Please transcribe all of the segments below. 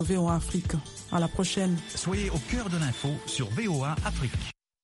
VOA Afrique. À la prochaine. Soyez au cœur de l'info sur VOA Afrique.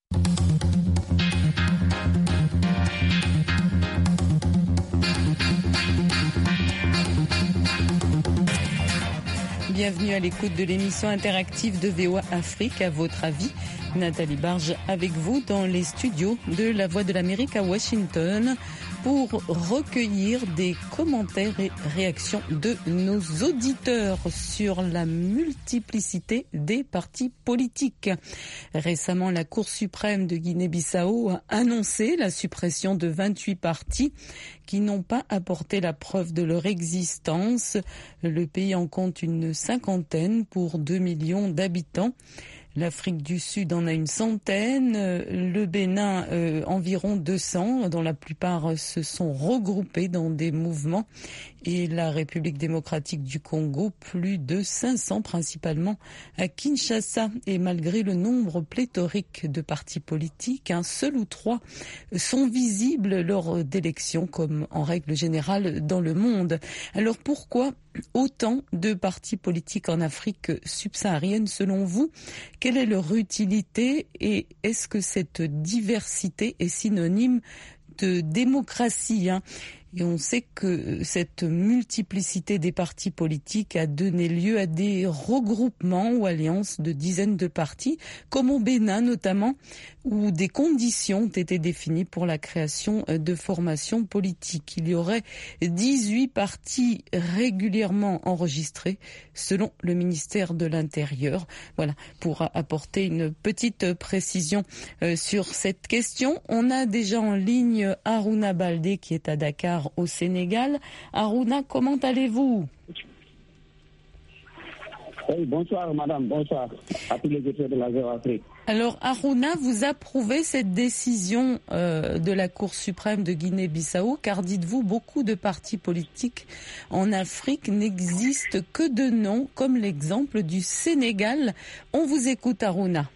Bienvenue à l'écoute de l'émission interactive de VOA Afrique. À votre avis, Nathalie Barge avec vous dans les studios de La Voix de l'Amérique à Washington pour recueillir des commentaires et réactions de nos auditeurs sur la multiplicité des partis politiques. Récemment, la Cour suprême de Guinée-Bissau a annoncé la suppression de 28 partis qui n'ont pas apporté la preuve de leur existence. Le pays en compte une cinquantaine pour 2 millions d'habitants. L'Afrique du Sud en a une centaine, le Bénin environ 200, dont la plupart se sont regroupés dans des mouvements, et la République démocratique du Congo, plus de 500, principalement à Kinshasa. Et malgré le nombre pléthorique de partis politiques, un seul ou 3 sont visibles lors d'élections, comme en règle générale dans le monde. Alors pourquoi autant de partis politiques en Afrique subsaharienne selon vous? Quelle est leur utilité et est-ce que cette diversité est synonyme de démocratie, Et on sait que cette multiplicité des partis politiques a donné lieu à des regroupements ou alliances de dizaines de partis, comme au Bénin notamment, où des conditions ont été définies pour la création de formations politiques. Il y aurait 18 partis régulièrement enregistrés, selon le ministère de l'Intérieur. Voilà, pour apporter une petite précision sur cette question. On a déjà en ligne Harouna Baldé qui est à Dakar, au Sénégal. Harouna, comment allez-vous? Oui, bonsoir madame, bonsoir à tous les auditeurs de la VOA Afrique. Alors Harouna, vous approuvez cette décision de la Cour suprême de Guinée-Bissau, car dites-vous, beaucoup de partis politiques en Afrique n'existent que de nom, comme l'exemple du Sénégal. On vous écoute Harouna.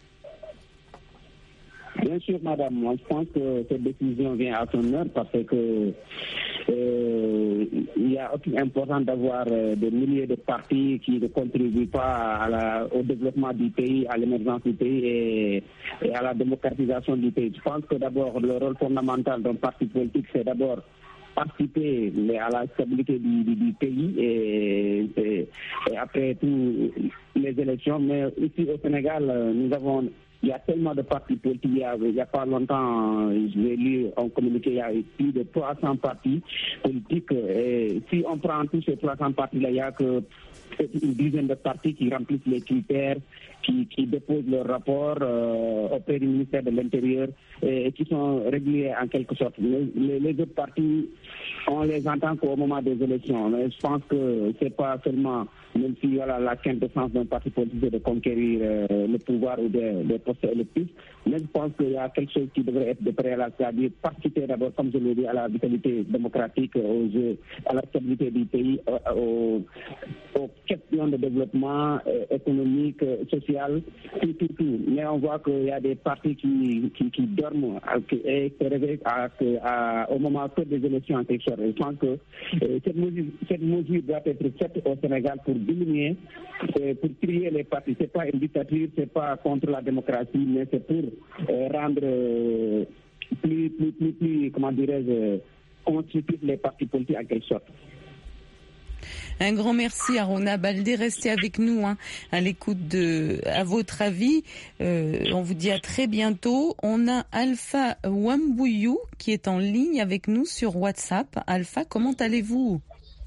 Bien sûr, madame, moi je pense que cette décision vient à son heure parce que il y a aussi important d'avoir des milliers de partis qui ne contribuent pas au développement du pays, à l'émergence du pays et à la démocratisation du pays. Je pense que d'abord le rôle fondamental d'un parti politique, c'est d'abord participer à la stabilité du pays et après tout les élections. Mais ici au Sénégal, il y a tellement de partis politiques. Il n'y a pas longtemps, j'ai lu en communiqué, il y a plus de 300 partis politiques. Et si on prend tous ces 300 partis-là, il n'y a que une dizaine de partis qui remplissent les critères, qui déposent leur rapport auprès du ministère de l'Intérieur et qui sont réguliers en quelque sorte. Les autres partis, on les entend qu'au moment des élections. Mais je pense que c'est pas seulement, même si la quintessence d'un parti politique de conquérir le pouvoir ou des postes électifs, mais je pense qu'il y a quelque chose qui devrait être de préalable, c'est-à-dire participer d'abord, comme je l'ai dit, à la vitalité démocratique, à la stabilité du pays, aux questions de développement économique, social, tout. Mais on voit qu'il y a des partis qui dorment et se réveillent au moment des élections en quelque sorte. Je pense que cette mesure doit être faite au Sénégal pour diminuer, pour trier les partis. C'est pas une dictature, c'est pas contre la démocratie, mais c'est pour rendre plus, comment dirais-je, constructifs les partis politiques en quelque sorte. Un grand merci Harouna Baldé, restez avec nous à l'écoute à votre avis. On vous dit à très bientôt. On a Alpha Wambouyou qui est en ligne avec nous sur WhatsApp. Alpha, comment allez-vous?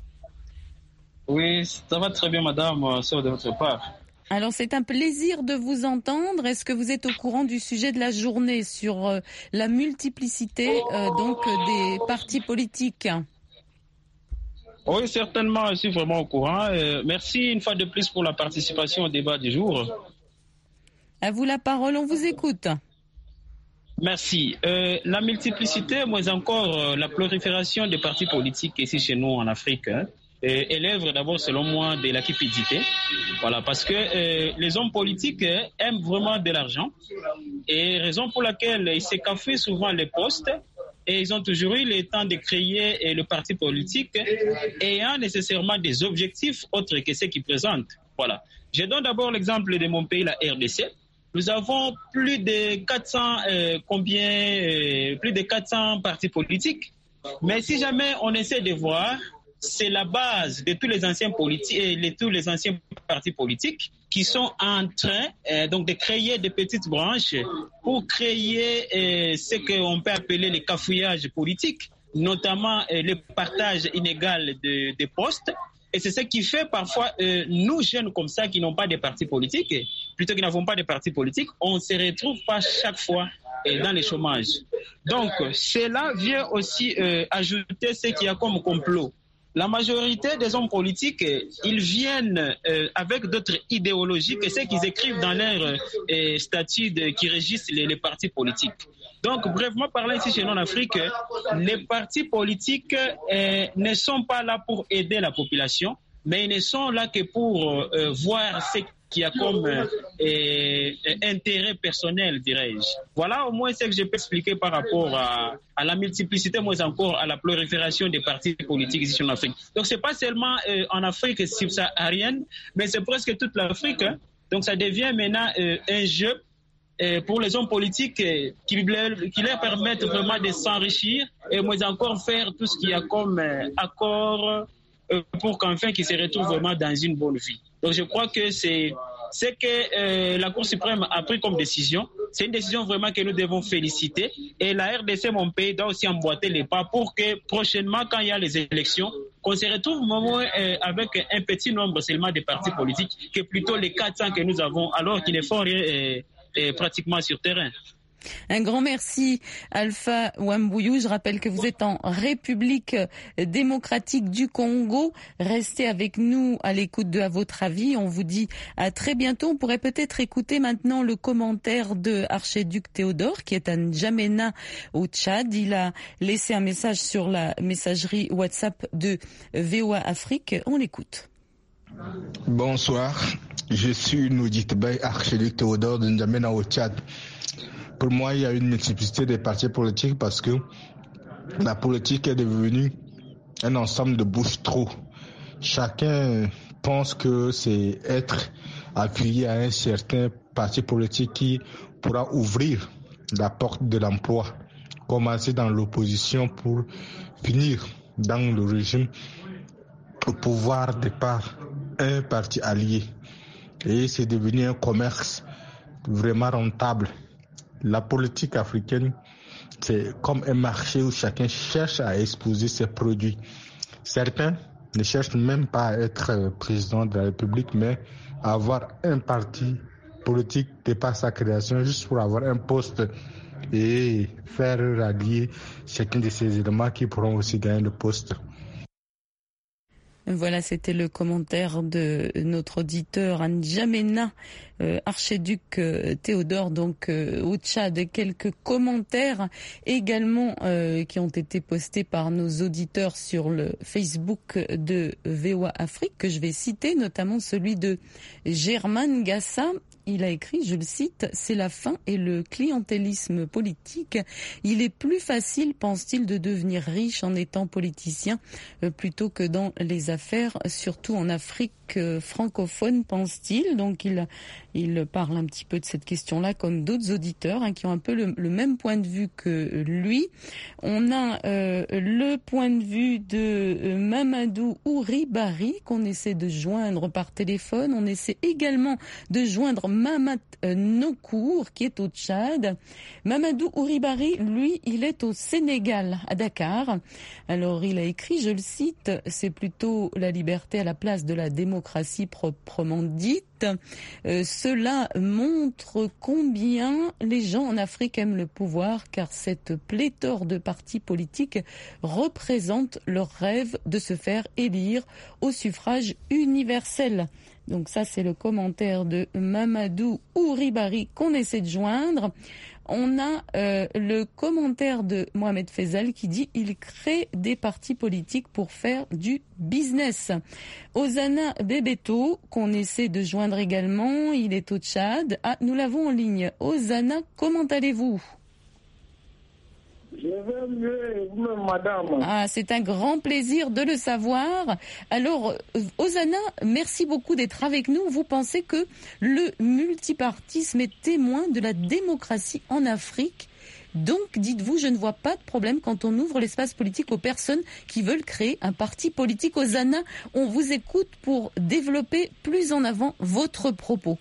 Oui, ça va très bien madame, sauf de votre part. Alors c'est un plaisir de vous entendre. Est-ce que vous êtes au courant du sujet de la journée sur la multiplicité des partis politiques? Oui, certainement, je suis vraiment au courant. Merci une fois de plus pour la participation au débat du jour. À vous la parole, on vous écoute. Merci. La multiplicité, mais encore la prolifération des partis politiques ici chez nous en Afrique, est l'œuvre d'abord, selon moi, de la cupidité. Voilà, parce que les hommes politiques aiment vraiment de l'argent, et raison pour laquelle ils s'écafouillent souvent les postes. Et ils ont toujours eu le temps de créer le parti politique ayant nécessairement des objectifs autres que ceux qu'ils présentent. Voilà. Je donne d'abord l'exemple de mon pays, la RDC. Nous avons plus de 400 partis politiques. Mais si jamais on essaie de voir, c'est la base de tous les anciens partis politiques qui sont en train donc de créer des petites branches pour créer ce qu'on peut appeler les cafouillages politiques, notamment le partage inégal de postes. Et c'est ce qui fait parfois, nous jeunes comme ça, qui n'ont pas de partis politiques, plutôt qui n'avons pas de partis politiques, on ne se retrouve pas chaque fois dans le chômage. Donc, cela vient aussi ajouter ce qu'il y a comme complot. La majorité des hommes politiques, ils viennent avec d'autres idéologies que ceux qu'ils écrivent dans leurs statuts qui régissent les partis politiques. Donc, brièvement parlant, ici chez nous en Afrique, les partis politiques ne sont pas là pour aider la population, mais ils ne sont là que pour voir ce qu'il y a comme intérêt personnel, dirais-je. Voilà au moins ce que je peux expliquer par rapport à la multiplicité, mais encore à la prolifération des partis politiques ici en Afrique. Donc, ce n'est pas seulement en Afrique subsaharienne, mais c'est presque toute l'Afrique. Hein. Donc, ça devient maintenant un jeu pour les hommes politiques qui leur permettent vraiment de s'enrichir et moins encore faire tout ce qu'il y a comme accord pour qu'enfin qu'ils se retrouvent vraiment dans une bonne vie. Donc je crois que c'est ce que la Cour suprême a pris comme décision. C'est une décision vraiment que nous devons féliciter. Et la RDC, mon pays, doit aussi emboîter les pas pour que prochainement, quand il y a les élections, qu'on se retrouve au moins avec un petit nombre seulement de partis politiques que plutôt les 400 que nous avons, alors qu'ils ne font rien pratiquement sur terrain. Un grand merci Alpha Wambuyu. Je rappelle que vous êtes en République démocratique du Congo. Restez avec nous à l'écoute de À votre avis. On vous dit à très bientôt. On pourrait peut-être écouter maintenant le commentaire de Archiduc Théodore qui est à N'Djamena au Tchad. Il a laissé un message sur la messagerie WhatsApp de VOA Afrique. On l'écoute. Bonsoir, je suis Noudjitbay, archiduc Théodore de N'Djamena au Tchad. Pour moi, il y a une multiplicité des partis politiques parce que la politique est devenue un ensemble de bouche-trous. Chacun pense que c'est être affilié à un certain parti politique qui pourra ouvrir la porte de l'emploi, commencer dans l'opposition pour finir dans le régime au pouvoir de par un parti allié. Et c'est devenu un commerce vraiment rentable. La politique africaine, c'est comme un marché où chacun cherche à exposer ses produits. Certains ne cherchent même pas à être président de la République, mais à avoir un parti politique depuis sa création, juste pour avoir un poste et faire rallier chacun de ces éléments qui pourront aussi gagner le poste. Voilà, c'était le commentaire de notre auditeur N'Djamena, archiduc Théodore, donc au Tchad. Quelques commentaires également qui ont été postés par nos auditeurs sur le Facebook de VOA Afrique, que je vais citer, notamment celui de Germain Gassa. Il a écrit, je le cite, « C'est la fin et le clientélisme politique. Il est plus facile, pense-t-il, de devenir riche en étant politicien plutôt que dans les affaires, surtout en Afrique francophone, pense-t-il. » Donc il parle un petit peu de cette question-là, comme d'autres auditeurs qui ont un peu le même point de vue que lui. On a le point de vue de Mamadou Ouribari qu'on essaie de joindre par téléphone. On essaie également de joindre Mamat Nokour qui est au Tchad. Mamadou Ouribari, lui, il est au Sénégal, à Dakar. Alors il a écrit, je le cite, « C'est plutôt la liberté à la place de la démocratie proprement dite. Cela montre combien les gens en Afrique aiment le pouvoir, car cette pléthore de partis politiques représente leur rêve de se faire élire au suffrage universel. » Donc ça, c'est le commentaire de Mamadou Ouribari qu'on essaie de joindre. On a le commentaire de Mohamed Faisal qui dit « Il crée des partis politiques pour faire du business ». Osana Bebeto, qu'on essaie de joindre également, il est au Tchad. Ah, nous l'avons en ligne. Osana, comment allez-vous ? Je vais mieux et vous-même, madame. Ah, c'est un grand plaisir de le savoir. Alors, Hosanna, merci beaucoup d'être avec nous. Vous pensez que le multipartisme est témoin de la démocratie en Afrique? Donc, dites-vous, je ne vois pas de problème quand on ouvre l'espace politique aux personnes qui veulent créer un parti politique. Hosanna, on vous écoute pour développer plus en avant votre propos.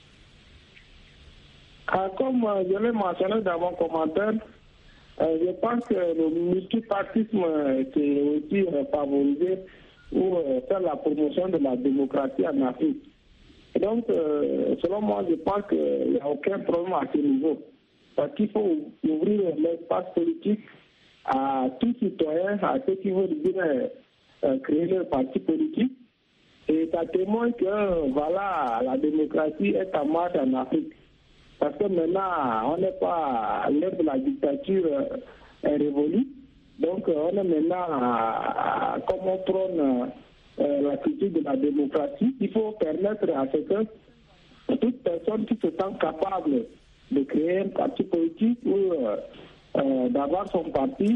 Comme je l'ai mentionné dans mon commentaire, je pense que le multipartisme est aussi favorisé pour faire la promotion de la démocratie en Afrique. Et donc, selon moi, je pense qu'il n'y a aucun problème à ce niveau. Parce qu'il faut ouvrir l'espace politique à tous citoyens, à ceux qui veulent bien créer leur parti politique. Et ça témoigne que, voilà, la démocratie est en marche en Afrique. Parce que maintenant, on n'est pas l'ère de la dictature est révolue. Donc, on est maintenant, comme on prône la critique de la démocratie, il faut permettre à ce que toute personne qui se sent capable de créer un parti politique ou d'avoir son parti,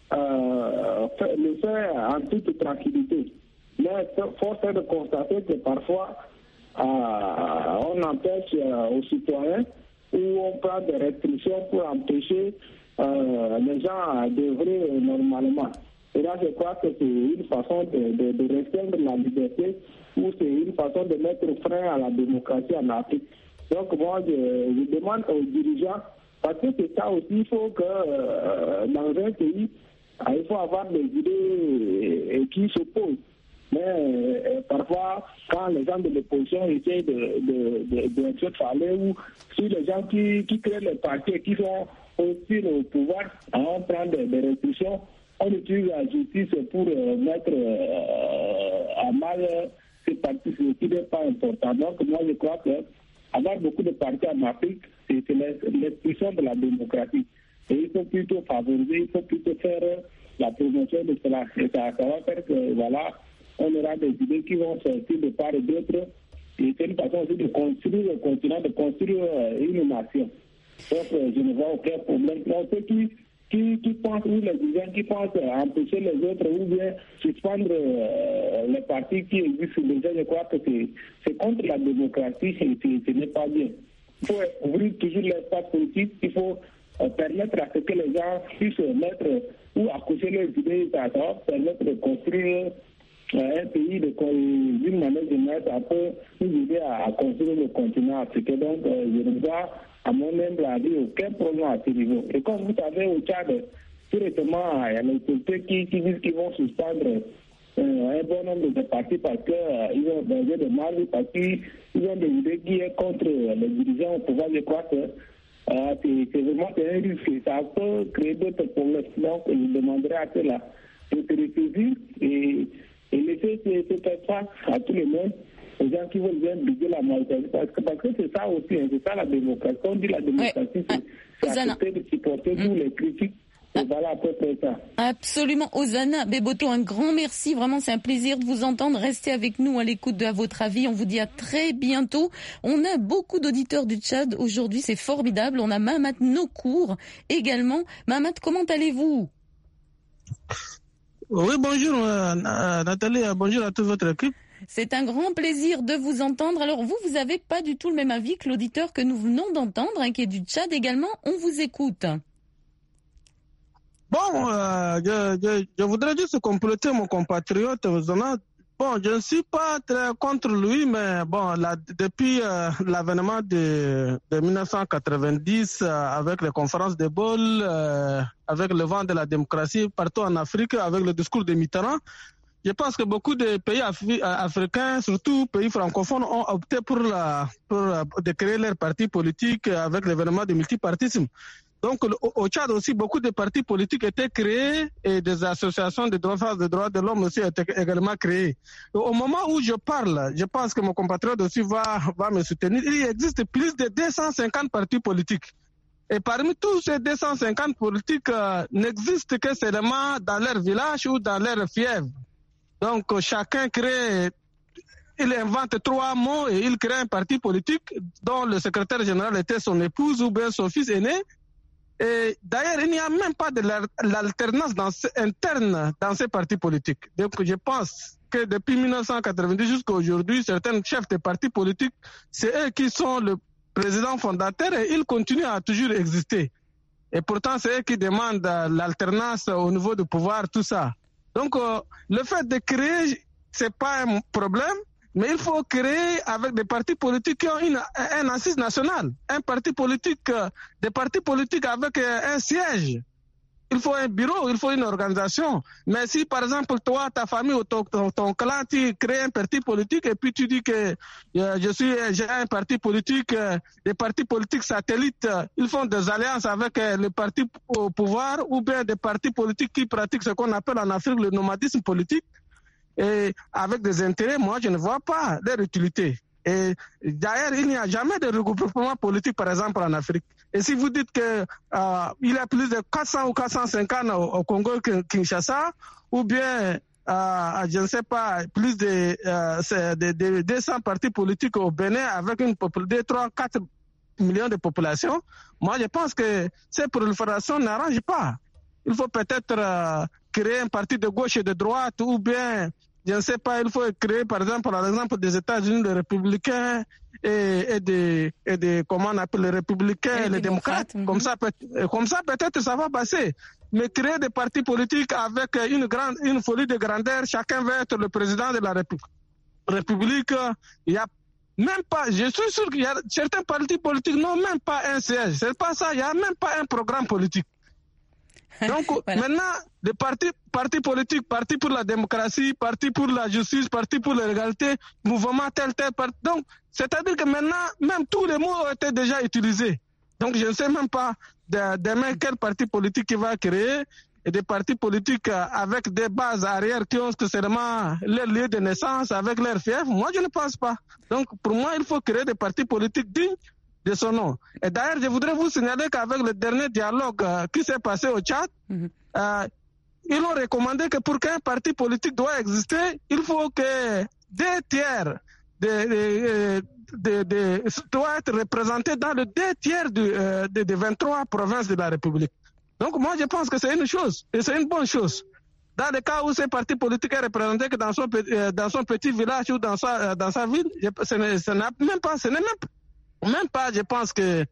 le faire en toute tranquillité. Mais force est de constater que parfois, on empêche aux citoyens ou on prend des restrictions pour empêcher les gens d'œuvrer normalement. Et là, je crois que c'est une façon de restreindre la liberté ou c'est une façon de mettre frein à la démocratie en Afrique. Donc moi, je demande aux dirigeants, parce que c'est ça aussi, il faut que dans un pays, il faut avoir des idées qui s'opposent. Mais parfois, quand les gens de l'opposition essayent de se parler, ou si les gens qui créent les partis qui sont aussi au pouvoir, on prend des restrictions, on utilise la justice pour mettre à mal ces partis, ce qui n'est pas important. Donc moi, je crois que avoir beaucoup de partis en Afrique, c'est l'expression de la démocratie. Et il faut plutôt favoriser, il faut plutôt faire la promotion de cela. Et ça va faire que, voilà, on aura des idées qui vont sortir de part et d'autre. Et c'est une façon aussi de construire le continent, de construire une nation. Donc, je ne vois aucun problème. Donc, ceux qui pensent, ou les dirigeants qui pensent empêcher les autres ou bien suspendre les partis qui existent déjà, je crois que c'est contre la démocratie et ce n'est pas bien. Il faut ouvrir toujours l'espace politique, il faut permettre à ce que les gens puissent mettre ou accoucher leurs idées, ça va permettre de construire un pays d'une manière générale, ça peut nous aider à construire le continent africain. Donc, je ne vois, à mon humble avis, aucun problème à ce niveau. Et comme vous savez, au Tchad, tout récemment, il y a les autorités qui disent qu'ils vont suspendre un bon nombre de partis parce qu'ils ont besoin de mal, parce qu'ils ont des idées qui sont contre les dirigeants au pouvoir. Je crois que c'est vraiment un risque. Ça peut créer d'autres problèmes. Donc, je demanderai à ceux-là de se ressaisir et laisser se faire face à tout le monde, aux gens qui veulent bien briser la majorité. Parce que c'est ça aussi, c'est ça la démocratie. Quand on dit la démocratie, c'est accepter de supporter tous les critiques. Et voilà à peu près ça. Absolument. Hosanna Beboto, un grand merci. Vraiment, c'est un plaisir de vous entendre. Restez avec nous à l'écoute de À votre avis. On vous dit à très bientôt. On a beaucoup d'auditeurs du Tchad aujourd'hui. C'est formidable. On a Mahamat Nokour également. Mahamat, comment allez-vous? Oui, bonjour Nathalie, bonjour à toute votre équipe. C'est un grand plaisir de vous entendre. Alors vous n'avez pas du tout le même avis que l'auditeur que nous venons d'entendre, qui est du Tchad également. On vous écoute. Bon, je voudrais juste compléter mon compatriote. Bon, je ne suis pas très contre lui, mais bon, depuis l'avènement de 1990, avec les conférences de Bâle, avec le vent de la démocratie partout en Afrique, avec le discours de Mitterrand, je pense que beaucoup de pays africains, surtout pays francophones, ont opté pour de créer leur parti politique avec l'événement du multipartisme. Donc, au Tchad aussi, beaucoup de partis politiques étaient créés et des associations de défense des droits de l'homme aussi étaient également créées. Au moment où je parle, je pense que mon compatriote aussi va me soutenir. Il existe plus de 250 partis politiques. Et parmi tous ces 250 politiques, n'existent que seulement dans leur village ou dans leur fièvre. Donc, chacun il invente 3 mots et il crée un parti politique dont le secrétaire général était son épouse ou bien son fils aîné. Et d'ailleurs, il n'y a même pas de l'alternance interne dans ces partis politiques. Donc je pense que depuis 1990 jusqu'à aujourd'hui, certains chefs de partis politiques, c'est eux qui sont le président fondateur et ils continuent à toujours exister. Et pourtant, c'est eux qui demandent l'alternance au niveau du pouvoir, tout ça. Donc, le fait de créer, c'est pas un problème, mais il faut créer avec des partis politiques qui ont un assise nationale, un parti politique, des partis politiques avec un siège. Il faut un bureau, il faut une organisation. Mais si, par exemple, toi, ta famille ou ton clan, tu crées un parti politique et puis tu dis que j'ai un parti politique, des partis politiques satellites, ils font des alliances avec les partis au pouvoir ou bien des partis politiques qui pratiquent ce qu'on appelle en Afrique le nomadisme politique et avec des intérêts, moi, je ne vois pas leur utilité. Et d'ailleurs, il n'y a jamais de regroupement politique, par exemple, en Afrique. Et si vous dites que il y a plus de 400 ou 450 au Congo Kinshasa, ou bien, je ne sais pas, plus de 200 partis politiques au Bénin avec une 2, 3, 4 millions de population, moi, je pense que ces proliférations n'arrangent pas. Il faut peut-être créer un parti de gauche et de droite, ou bien, je ne sais pas, il faut créer, par exemple des États-Unis, les républicains et des comment on appelle les républicains et les démocrates. Comme ça, peut-être, ça va passer. Mais créer des partis politiques avec une folie de grandeur, chacun veut être le président de la République. Il y a même pas, je suis sûr qu'il y a certains partis politiques n'ont même pas un siège. C'est pas ça, il n'y a même pas un programme politique. Donc voilà. Maintenant, des partis politiques, partis pour la démocratie, partis pour la justice, partis pour l'égalité, mouvement tel. Donc, c'est-à-dire que maintenant, même tous les mots ont été déjà utilisés. Donc, je ne sais même pas demain quel parti politique il va créer, et des partis politiques avec des bases arrière qui ont seulement leur lieu de naissance, avec leur fief. Moi, je ne pense pas. Donc, pour moi, il faut créer des partis politiques dignes de son nom. Et d'ailleurs, je voudrais vous signaler qu'avec le dernier dialogue qui s'est passé au Tchad, ils ont recommandé que pour qu'un parti politique doit exister, il faut que 2 tiers doit être représenté dans le 2 tiers des 23 provinces de la République. Donc moi, je pense que c'est une chose, et c'est une bonne chose. Dans le cas où ce parti politique est représenté que dans son petit village ou dans sa ville, ce n'est même pas, je pense que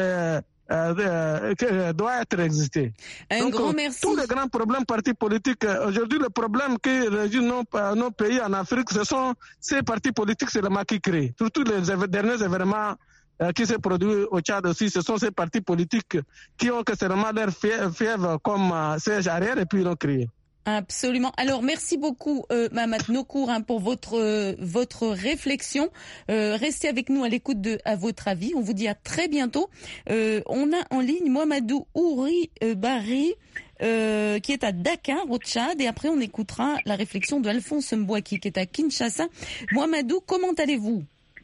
doit être existé. Un grand merci. Tous les grands problèmes partis politiques, aujourd'hui le problème qui régit nos pays en Afrique, ce sont ces partis politiques, c'est le maquis créé. Surtout les derniers événements qui se produisent au Tchad aussi, ce sont ces partis politiques qui ont seulement leur fièvre comme siège arrière et puis ils l'ont créé. Absolument. Alors merci beaucoup Mahamat Noccour pour votre réflexion. Restez avec nous à l'écoute de À votre avis. On vous dit à très bientôt. On a en ligne Mohamedou Ouri Barry qui est à Dakar au Tchad, et après on écoutera la réflexion de Alphonse Mbouaki qui est à Kinshasa. Mohamedou, comment allez-vous?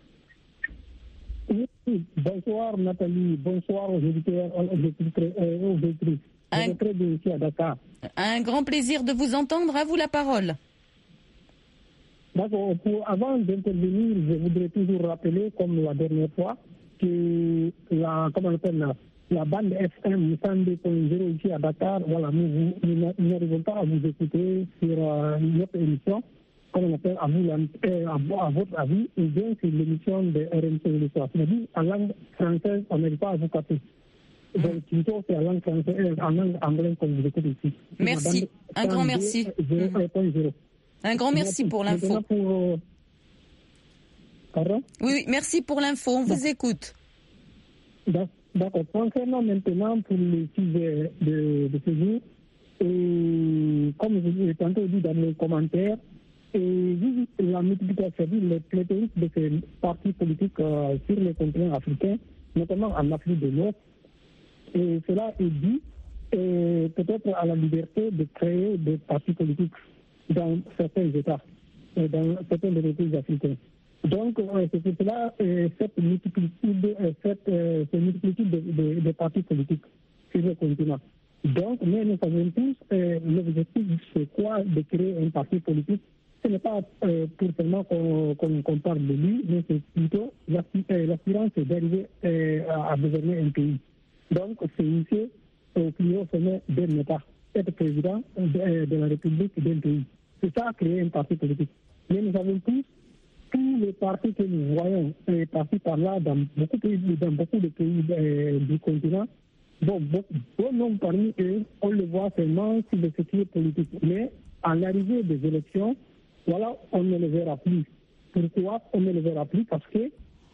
Bonsoir Nathalie, bonsoir aux auditeurs, aux auditrices. Un grand plaisir de vous entendre. À vous la parole. D'accord. Avant d'intervenir, je voudrais toujours rappeler, comme la dernière fois, que la bande FM 102.0 ici à Dakar, voilà, nous n'arrivons pas à vous écouter sur notre émission, comme on appelle à votre avis, ou bien sur l'émission de RMC le soir. C'est-à-dire, en langue française, on n'arrive pas à vous capter. Donc, plutôt, c'est en langue française, en langue anglaise, comme vous écoutez ici. Merci. Un grand merci. 0.0. Un grand merci pour l'info. Pardon? Oui, merci pour l'info. On vous écoute. D'accord. Concernant maintenant pour le sujet de ce jour, et comme je l'ai tantôt dit dans les commentaires, et la multiplication, le pléthorique de ces partis politiques sur le continent africain, notamment en Afrique de l'Ouest, et cela est dû peut-être à la liberté de créer des partis politiques dans certains États, dans certains de nos pays africains. Donc, c'est pour cela cette multiplicité de partis politiques sur le continent. Donc, mais nous savons tous, l'objectif, c'est quoi de créer un parti politique? Ce n'est pas pour seulement qu'on parle de lui, mais c'est plutôt l'aspirance d'arriver à gouverner un pays. Donc, c'est initié au plus haut sommet d'un État, être président de la République d'un pays. C'est ça, créer un parti politique. Mais nous avons tous les partis que nous voyons partis par là dans beaucoup de pays du continent. Bon nombre parmi eux, on le voit seulement sur le circuit politique. Mais à l'arrivée des élections, voilà, on ne le verra plus. Pourquoi on ne le verra plus? Parce que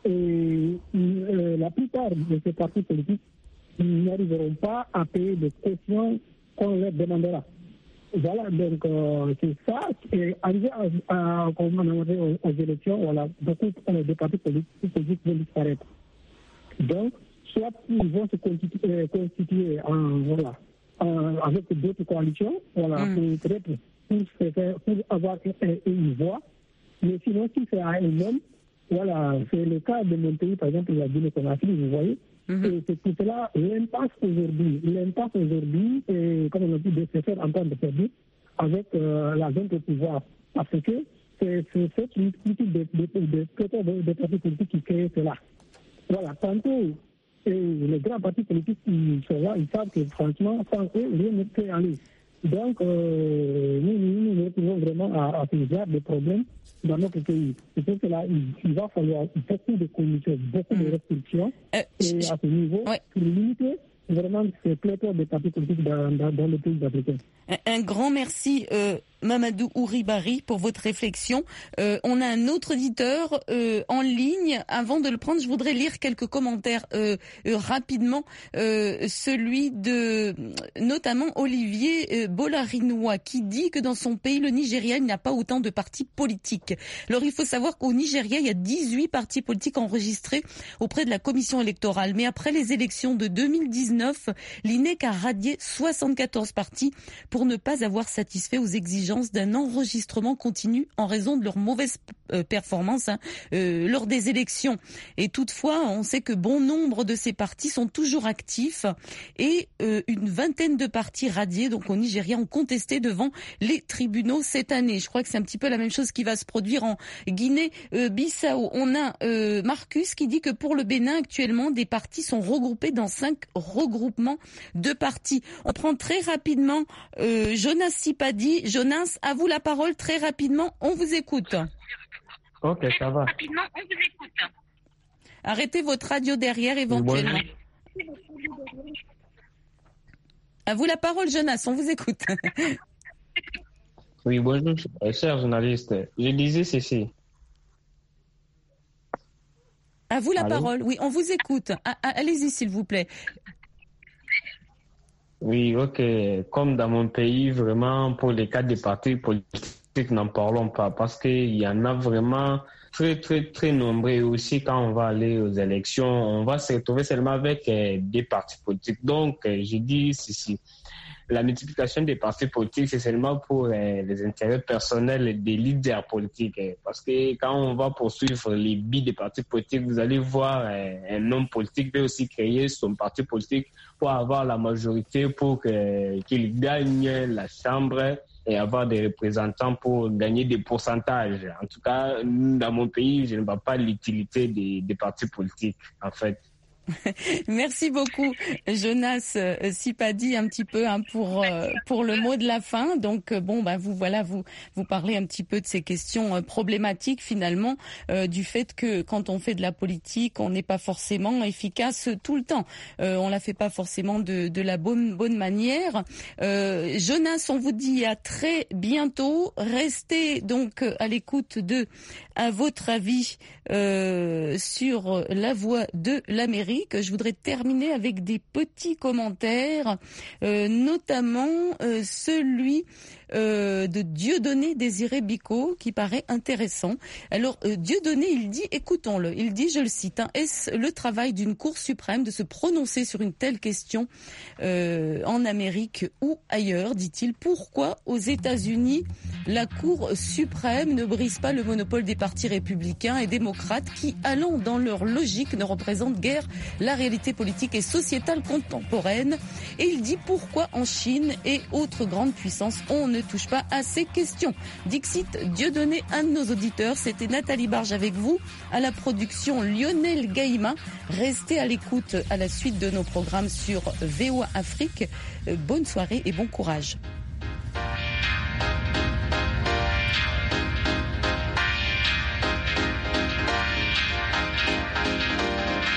la plupart de ces partis politiques n'arriveront pas à payer les cautions qu'on leur demandera. Voilà, donc c'est ça. Et arrivé aux élections, voilà, beaucoup de partis politiques vont disparaître. Donc, soit ils vont se constituer avec d'autres coalitions, voilà, pour avoir une voix. Mais sinon, si c'est à eux-mêmes, voilà, c'est le cas de mon pays, par exemple, la Guinée-Conakry, vous voyez. Et c'est tout cela, l'impasse aujourd'hui, comme on a dit, de se faire entendre perdu avec la zone de pouvoir. Parce que c'est cette multitude de partis politiques qui crée cela. Voilà, tantôt, les grands partis politiques qui sont là, ils savent que franchement, sans eux, rien ne peut aller. Donc, nous nous retrouvons vraiment à ce genre de problèmes dans notre pays. C'est pour cela il va falloir beaucoup de commissions, beaucoup de restrictions. Et à ce niveau, pour limiter vraiment ces pléthores de partis politiques dans le pays africain. Un grand merci, Mamadou Ouribari, pour votre réflexion. On a un autre auditeur en ligne. Avant de le prendre, je voudrais lire quelques commentaires rapidement. Celui de notamment Olivier Bolarinois, qui dit que dans son pays, le Nigeria, il n'y a pas autant de partis politiques. Alors, il faut savoir qu'au Nigeria, il y a 18 partis politiques enregistrés auprès de la commission électorale. Mais après les élections de 2019, l'INEC a radié 74 partis pour ne pas avoir satisfait aux exigences d'un enregistrement continu en raison de leur mauvaise performance lors des élections. Et toutefois, on sait que bon nombre de ces partis sont toujours actifs et une vingtaine de partis radiés, donc au Nigeria, ont contesté devant les tribunaux cette année. Je crois que c'est un petit peu la même chose qui va se produire en Guinée-Bissau. On a Marcus qui dit que pour le Bénin, actuellement, des partis sont regroupés dans 5 regroupements de partis. On prend très rapidement Jonas Sipadi. Jonas, à vous la parole très rapidement. On vous écoute. Ok, ça va. Arrêtez votre radio derrière éventuellement. À vous la parole, Jonas. On vous écoute. Oui, bonjour, cher journaliste. Je disais ceci. À vous la parole. Oui, on vous écoute. Allez-y, s'il vous plaît. Oui, ok. Comme dans mon pays, vraiment, pour les cas des partis politiques, n'en parlons pas parce qu'il y en a vraiment très, très, très nombreux. Aussi, quand on va aller aux élections, on va se retrouver seulement avec des partis politiques. Donc, je dis ceci. La multiplication des partis politiques, c'est seulement pour les intérêts personnels des leaders politiques. Parce que quand on va poursuivre les billes des partis politiques, vous allez voir un homme politique peut aussi créer son parti politique pour avoir la majorité, pour qu'il gagne la Chambre et avoir des représentants pour gagner des pourcentages. En tout cas, dans mon pays, je ne vois pas l'utilité des partis politiques, en fait. Merci beaucoup, Jonas Sipadi, un petit peu pour le mot de la fin. Donc vous parlez un petit peu de ces questions problématiques finalement, du fait que quand on fait de la politique, on n'est pas forcément efficace tout le temps. On la fait pas forcément de la bonne manière. Jonas, on vous dit à très bientôt. Restez donc à l'écoute de À votre avis sur la voix de l'Amérique. Je voudrais terminer avec des petits commentaires, notamment celui de Dieudonné Désiré Bicot, qui paraît intéressant. Alors, Dieudonné, il dit, écoutons-le, il dit, je le cite, est-ce le travail d'une Cour suprême de se prononcer sur une telle question en Amérique ou ailleurs, dit-il. Pourquoi aux États-Unis la Cour suprême ne brise pas le monopole des partis républicains et démocrates qui, allant dans leur logique, ne représentent guère la réalité politique et sociétale contemporaine. Et il dit pourquoi en Chine et autres grandes puissances, on ne touche pas à ces questions. Dixit Dieudonné, un de nos auditeurs. C'était Nathalie Barge avec vous. À la production, Lionel Gaïma. Restez à l'écoute à la suite de nos programmes sur VOA Afrique. Bonne soirée et bon courage.